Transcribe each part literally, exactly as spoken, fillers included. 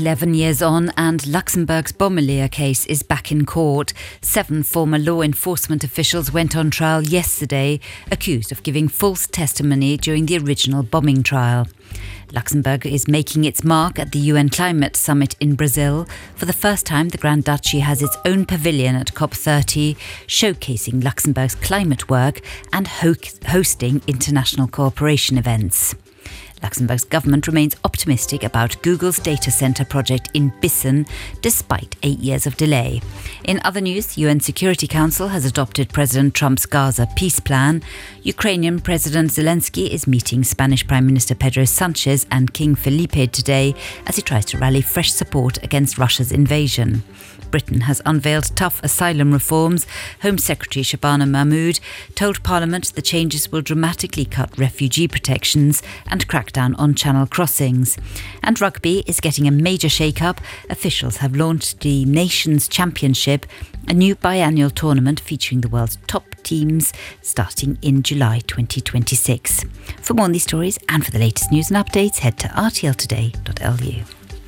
eleven years on and Luxembourg's Bomelier case is back in court. Seven former law enforcement officials went on trial yesterday, accused of giving false testimony during the original bombing trial. Luxembourg is making its mark at the U N Climate Summit in Brazil. For the first time, the Grand Duchy has its own pavilion at COP thirty, showcasing Luxembourg's climate work and ho- hosting international cooperation events. Luxembourg's government remains optimistic about Google's data centre project in Bissen, despite eight years of delay. In other news, the U N Security Council has adopted President Trump's Gaza peace plan. Ukrainian President Zelensky is meeting Spanish Prime Minister Pedro Sanchez and King Felipe today as he tries to rally fresh support against Russia's invasion. Britain has unveiled tough asylum reforms. Home Secretary Shabana Mahmood told Parliament the changes will dramatically cut refugee protections and crack down on channel crossings. And rugby is getting a major shake-up. Officials have launched the Nations Championship, a new biannual tournament featuring the world's top teams starting in July twenty twenty-six. For more on these stories and for the latest news and updates, head to r t l today dot l u.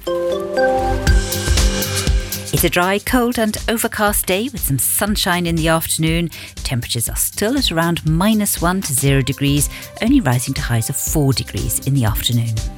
It's a dry, cold and overcast day with some sunshine in the afternoon. Temperatures are still at around minus one to zero degrees, only rising to highs of four degrees in the afternoon.